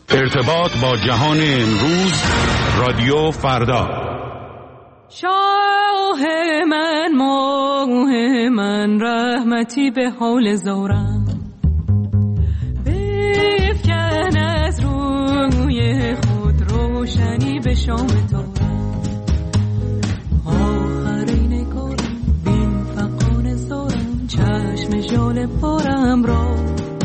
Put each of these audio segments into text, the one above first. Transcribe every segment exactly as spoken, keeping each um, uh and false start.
ارتباط با جهان امروز، رادیو فردا. شاه من، ماه من، رحمتی به حال زارم، بفکن از روی خود روشنی به شام تارم. آخرین کارم بین فقان زارم، چشم ژاله پارم را.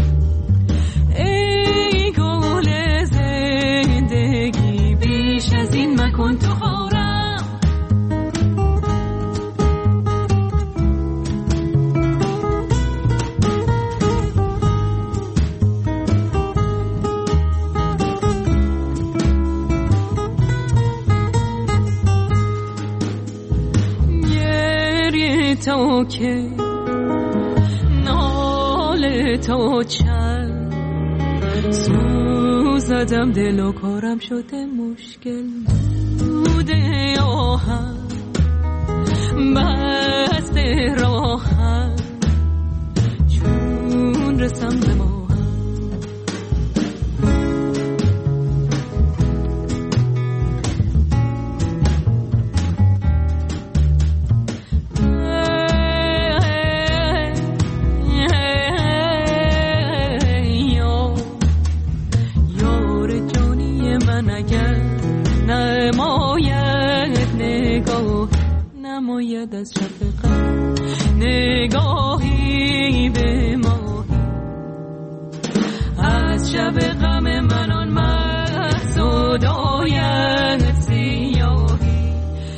ای گل زندگی بیش از این مکن تو خارم. تو که ناله تو چند سوزدم، دل و کارم شده مشکل بوده آهم، بسته راهم چون رسم به ماهم. نماید از شفقت نگاهی به ماهی، از شب غم من آن مرد زداید سیاهی،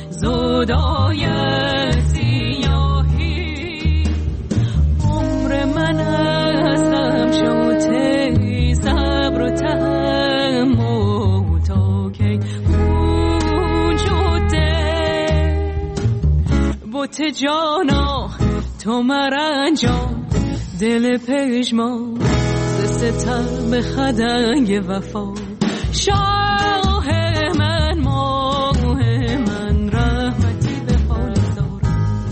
زداید سیاهی. عمر من از غم شده صبر و تحمل تا کی بوت جانا تو مرنجام، دل پژمان ز ستم خدنگ وفا. شاه من، ماه من، رحمتی به حال زارم.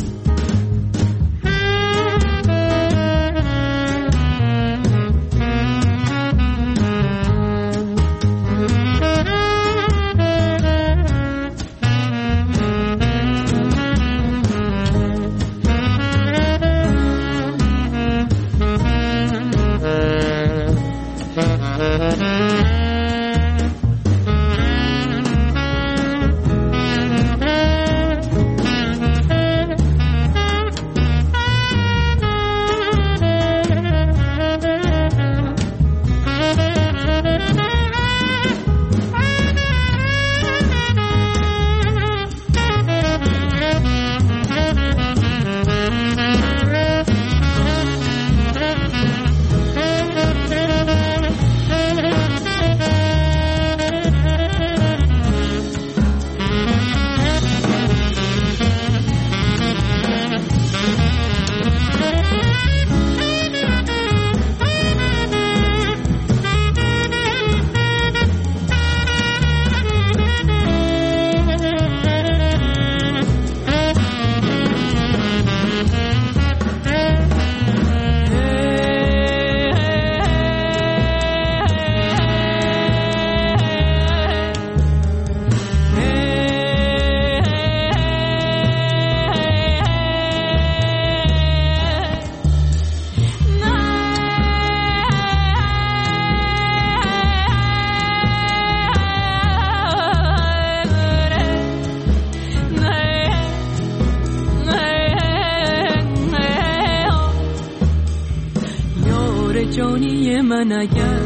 جانی من اگر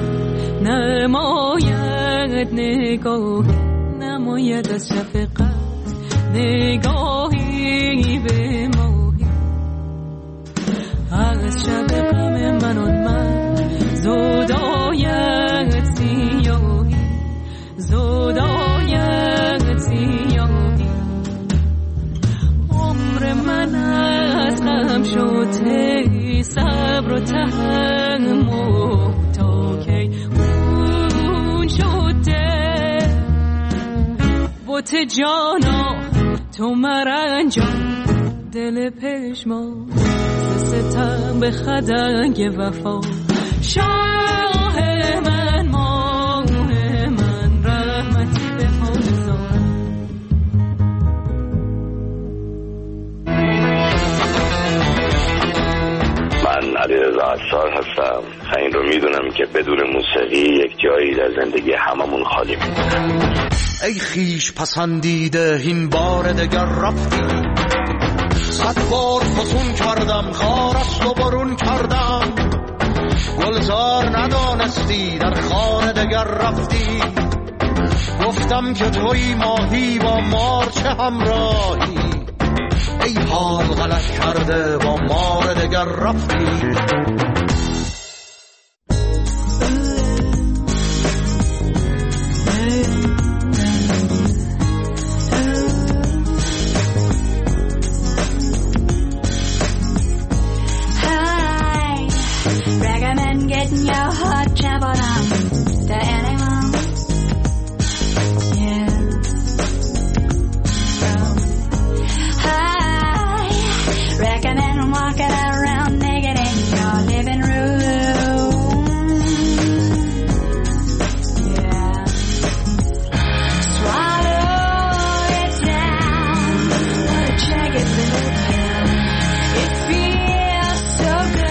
نماید نگاهی، نماید از شفقت نگاهی به ماهی، از شب غم من آن من زداید سیاهی، زداید سیاهی. عمر من از غم شده صبر و تحمل تا کی خون شده. بوت جانا تو مرنجان، دل پشمان ز ستم به خدنگ وفا. شاه من، ماه که بدون موسیقی یک جایی در زندگی هممون خالی میمونه. ای خیش پسندیده این بار دگر رفتی، صد بار فسون کردم خارست و برون کردم، گلزار ندانستی در خانه دگر رفتی، گفتم که توی ماهی با مار چه همراهی، ای حال غلط کرده با مار دگر رفتی. Getting your heart trampled on to anyone, yeah. So I recommend walking around naked in your living room, yeah. Swallow it down, what a jagged little pill. It feels so good.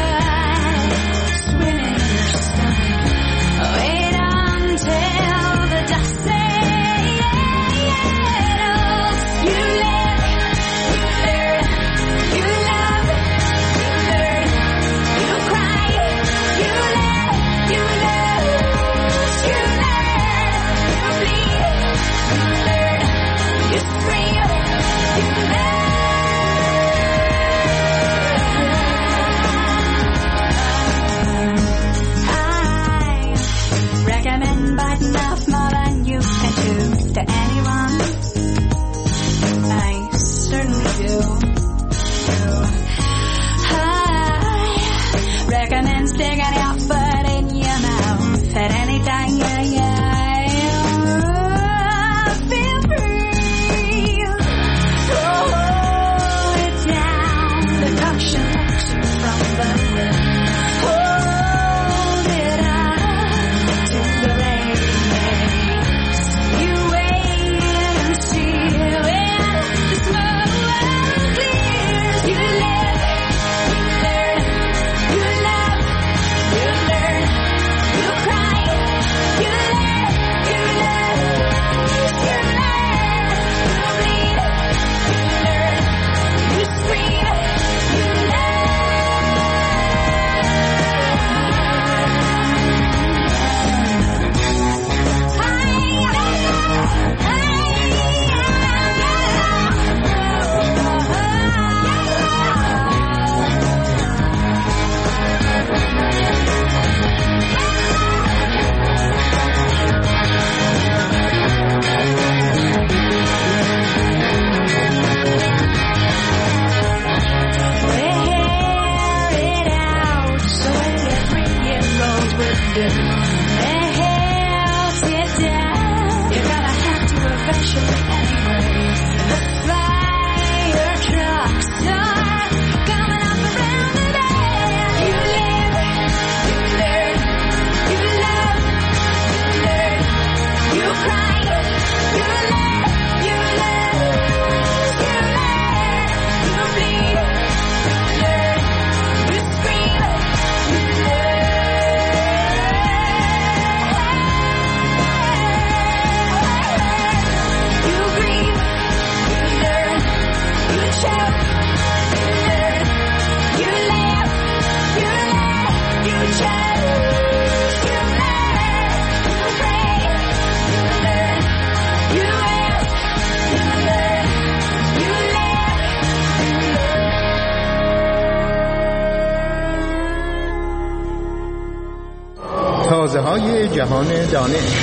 تازه‌های جهان دانش.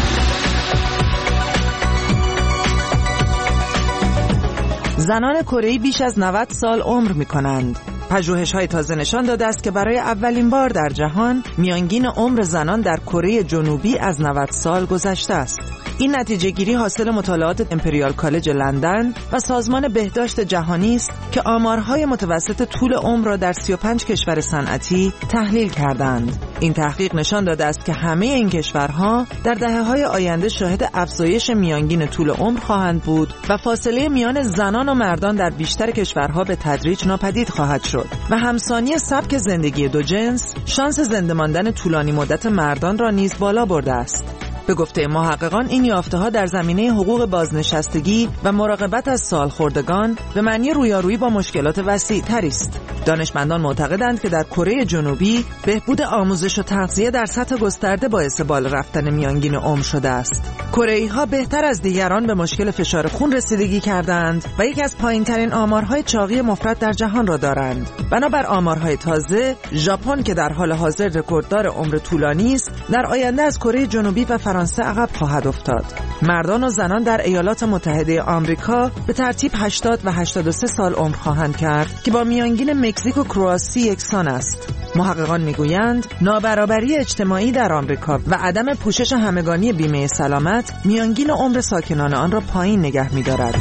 زنان کره‌ای بیش از نود سال عمر می‌کنند. پژوهش‌های تازه نشان داده است که برای اولین بار در جهان میانگین عمر زنان در کره جنوبی از نود سال گذشته است. این نتیجه گیری حاصل مطالعات امپریال کالج لندن و سازمان بهداشت جهانی است که آمارهای متوسط طول عمر را در سی و پنج کشور صنعتی تحلیل کردند. این تحقیق نشان داده است که همه این کشورها در دهه‌های آینده شاهد افزایش میانگین طول عمر خواهند بود و فاصله میان زنان و مردان در بیشتر کشورها به تدریج ناپدید خواهد شد و همسانی سبک زندگی دو جنس شانس زنده ماندن طولانی مدت مردان را نیز بالا برده است. به گفته محققان این یافته‌ها در زمینه حقوق بازنشستگی و مراقبت از سالخوردگان به معنی رویارویی با مشکلات وسیع‌تری است. دانشمندان معتقدند که در کره جنوبی بهبود آموزش و تغذیه در سطح گسترده باعث بالا رفتن میانگین عمر شده است. کره‌ای‌ها بهتر از دیگران به مشکل فشار خون رسیدگی کردند و یکی از پایین‌ترین آمارهای چاقی مفرط در جهان را دارند. بنابر آمارهای تازه، ژاپن که در حال حاضر رکورددار عمر طولانی است، در آینده از کره جنوبی و فرانسه عقب خواهد افتاد. مردان و زنان در ایالات متحده آمریکا به ترتیب هشتاد و هشتاد و سه سال عمر خواهند کرد که با میانگین مکزیک و کرواسی یکسان است. محققان میگویند نابرابری اجتماعی در آمریکا و عدم پوشش همگانی بیمه سلامت میانگین عمر ساکنان آن را پایین نگه می‌دارد.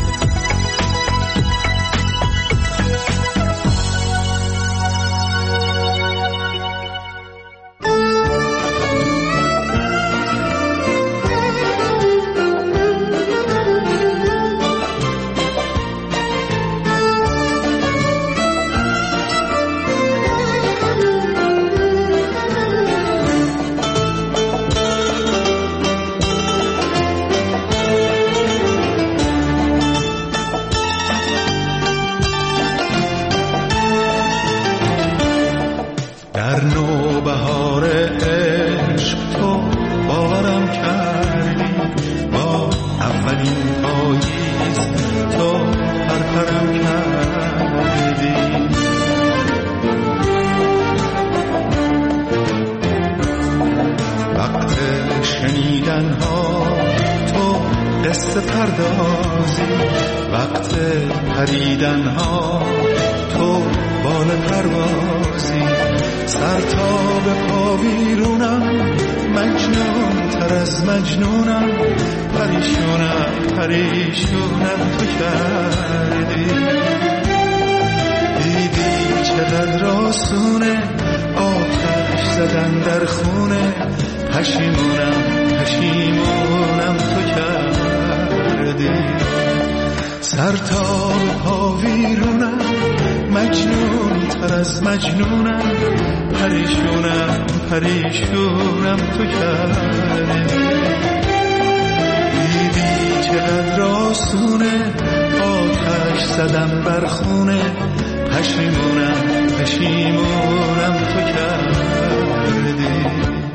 در نوبهار عشق تو باورم کردی، با اولین پاییز تو پرپرم کردی. وقت شنیدن ها تو قصه پردازی، وقت پریدن ها تو بال پروازی. سر تا به پا ویرونم، مجنون تر از مجنونم، پریشونم پریشونم تو کردی. دیدی چقدر آسونه آتش زدن در خونه، پشیمونم پشیمونم تو کردی. سر تا به پا ویرونم، مجنون تر از مجنونم، پریشونم پریشونم تو کردی. دیدی چقدر آسونه آتش زدم بر خونه، پشیمونم پشیمونم تو کردی.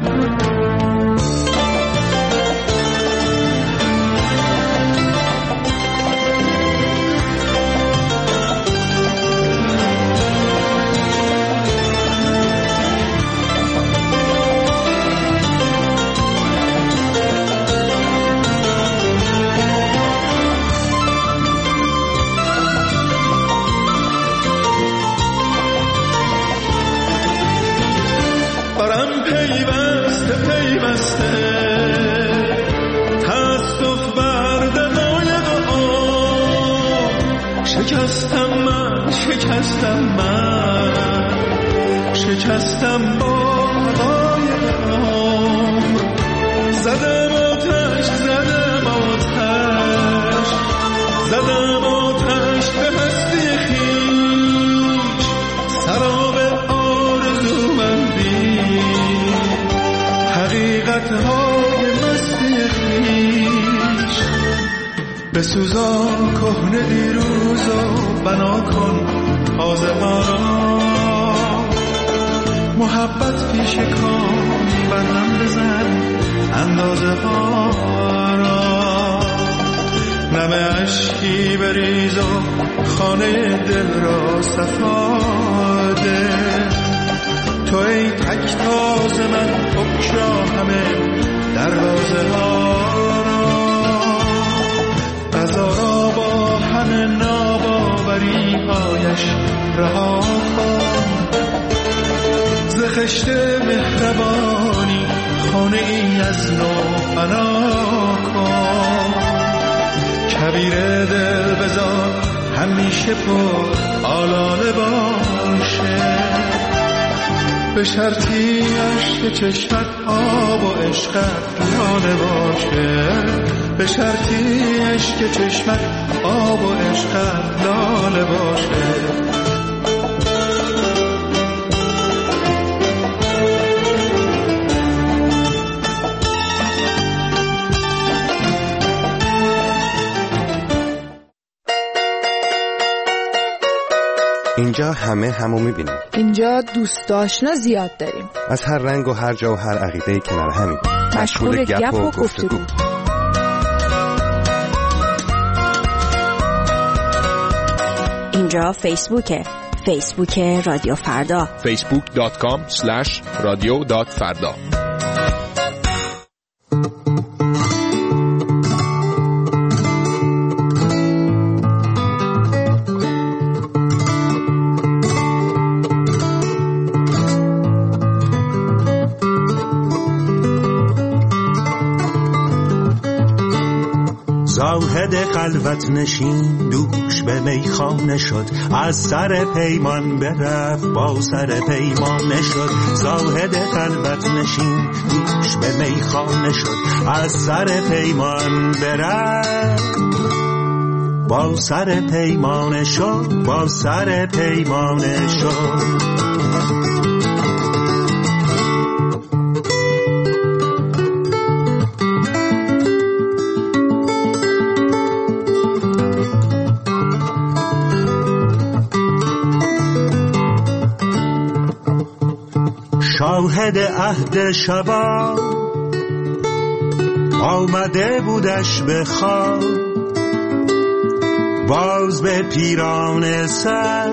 برم پیوسته پیوسته تاسف بر دقایق آن، شکستم من شکستم من شکستم با دقایق آن. زدم آتش زدم آتش زدم آتش به هستی خویش، سراب آرزو من حقیقت‌های مستی خویش. بسوزان کهنه دیروز و بنا کن تازه ها را، محبت پیش کام برهم بزن اندازه ها را. نم اشکی بریز و خانه دل را صفا ده، تو ای تک تاز من بکشا همه دروازه ها را. قضا را با همه ناباوری هایش رها کن، ز خشت مهربانی خانه ای از نو فنا کن، کبیر دل بذار همیشه پر آلاله باشه، به شرطی عشق چشمت آب و عشقت لاله باشه، به شرطی عشق چشمت آب و عشقت لاله باشه. اینجا همه همو میبینیم. اینجا دوست آشنا زیاد داریم. از هر رنگ و هر جا و هر عقیده‌ای کنار همیم. مشغول گپ و گفتگو. اینجا فیسبوکه. فیسبوک رادیو فردا. فیسبوک دات کام اسلش رادیو دات فردا. زاهد خلوت نشین دوش به میخانه شد، از سر پیمان برفت با سر پیمانه شد. زاهد خلوت نشین دوش به میخانه شد، از سر پیمان برفت با سر پیمانه شد، با سر پیمانه شد. شاهد عهد شبا آمده بودش به خواب، باز به پیران سر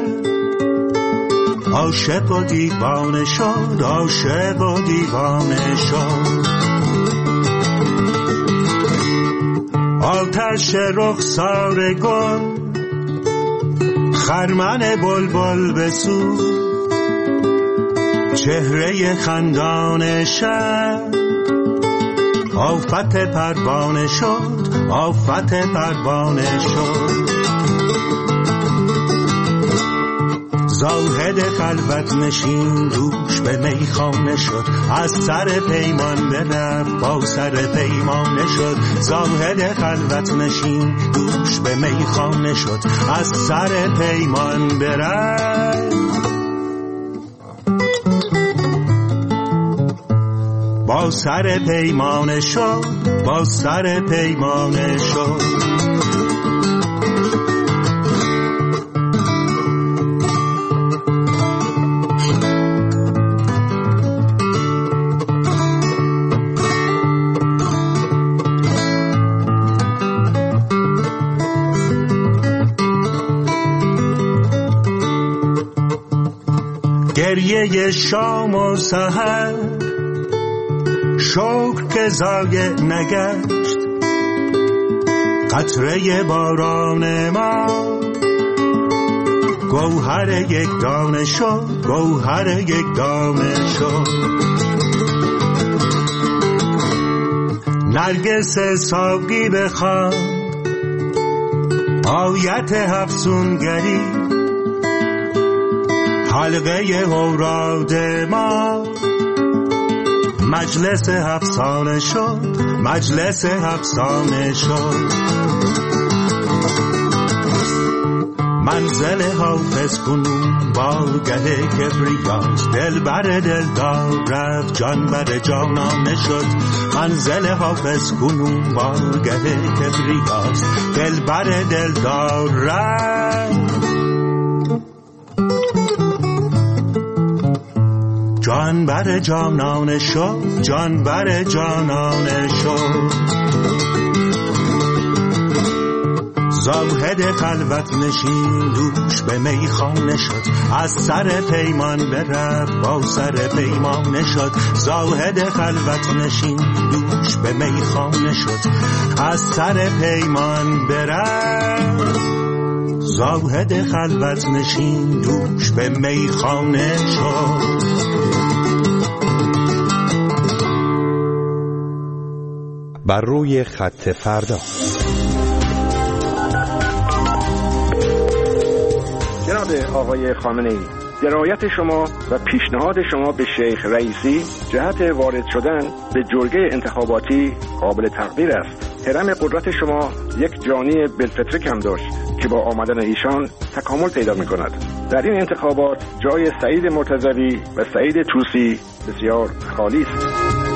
عاشق و دیوانه شد، عاشق و دیوانه شد. آتش رخسار گل خرمن بلبل بسوز، چهره خندان شب آفت پروانه شد، آفت پروانه شد. زاهد خلوت نشین دوش به میخانه شد، از سر پیمان برفت با سر پیمانه شد. زاهد خلوت نشین دوش به میخانه شد، از سر پیمان برفت با سر پیمانه شد، با سر پیمانه شد. گریه شام و سحر شکر که ضایع نگشت، قطره باران ما گوهر یک دانه شد، گوهر یک دانه شد. نرگس ساقی بخوان آیت افسونگری، حلقه اوراد ما مجلس افسانه شد، مجلس افسانه شد. منزل حافظ کنون بارگه کبریاست، دل بر دلدار رفت جان بر جانانه شد. منزل حافظ کنون بارگه کبریاست، دل بر دلدار رفت جان بر جانانه شد، جان بر جانانه شد. زاهد خلوت نشین دوش به میخانه شد، از سر پیمان برفت با سر پیمانه شد. زاهد خلوت نشین دوش به میخانه شد، از سر پیمان برفت. زاهد خلوت نشین دوش به میخانه شد. بر روی خط فردا. جناب آقای خامنه‌ای، درایت شما و پیشنهاد شما به شیخ رئیسی جهت وارد شدن به جرگه انتخاباتی قابل تقدیر است. هرم قدرت شما یک جانی بالفطره کم داشت که با آمدن ایشان تکامل پیدا می کند. در این انتخابات جای سعید مرتضوی و سعید طوسی بسیار خالی است.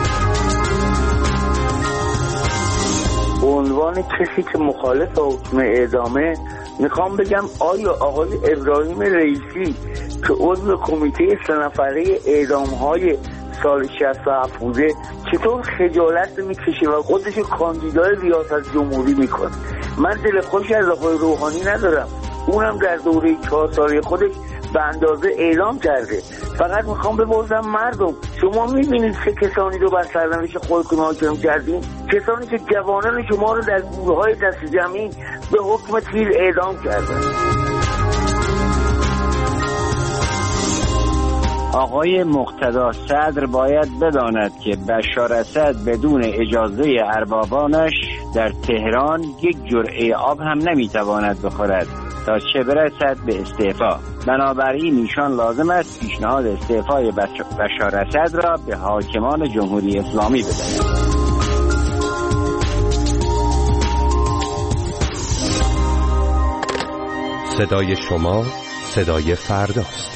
به عنوان کسی که مخالف حکم اعدامه میخوام بگم آیا آقای ابراهیم رئیسی که عضو کمیته سه نفره اعدام‌های سال شصت و هفت بوده چطور خجالت میکشه و خودش کاندیدای ریاست جمهوری میکنه؟ من دل خوشی از آقای روحانی ندارم، اونم در دوره چهار ساله خودش به اندازه اعلام کرده. فقط میخوام بپرسم مردم، شما میبینید چه کسانی رو بر سرنوشت خودتون حاکم کردین؟ کسانی که جوانان شما رو در گورهای دست جمعی به حکم تیر اعدام کردن. آقای مقتدا صدر باید بداند که بشار اسد بدون اجازه اربابانش در تهران یک جرعه آب هم نمیتواند بخورد تا چه برسد به استعفا. بنابراین ایشان لازم است پیشنهاد استعفای بشار اسد را به حاکمان جمهوری اسلامی بدهند. صدای شما صدای فرداست.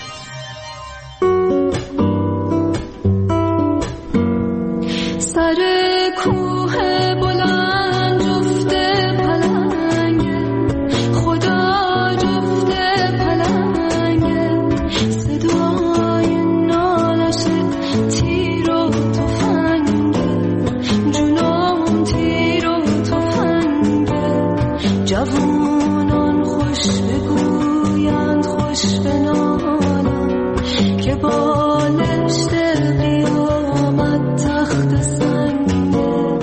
سر کوه بلند جفته پلنگه، خدا جفته پلنگه، صدای نالش تیر و تفنگه، جنون تیر و تفنگه، جوانان خوش بگویند خوش بنالند که بالشت قیامت تخت سنگه.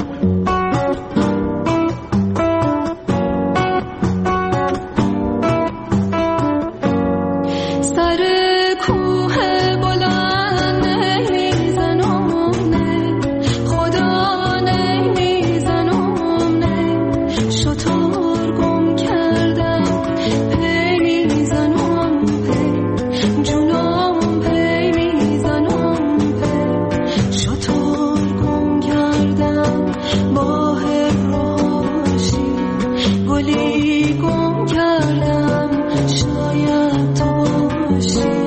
سر کوه بلند نمیزنونه، خدا نمیزنونه، شطور گم کردم پی میزنم پی، جونم پی میزنم پی، شطور گم کردم با هراشی، گلی گم کردم شاید تو باشی.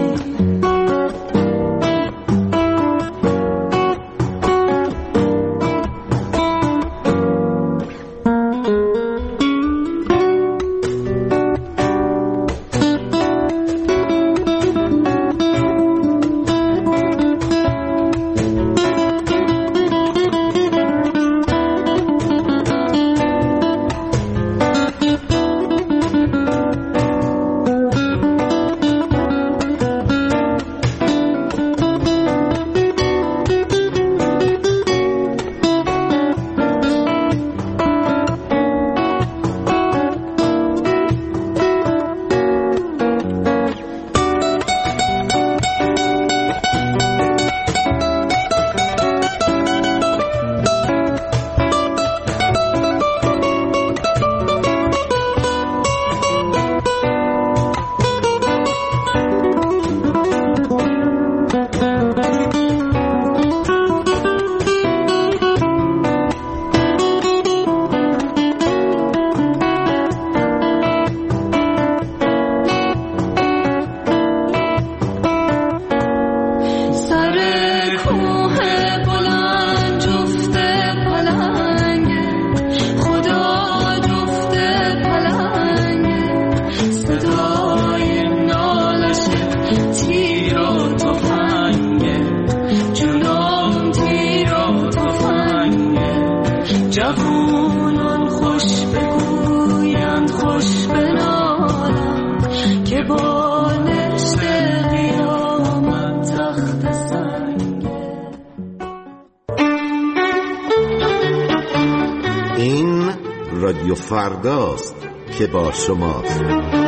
جوانان خوش بگویند خوش بنالند که بالشت قیامت تخت سنگه. این رادیو فرداست که با شماست.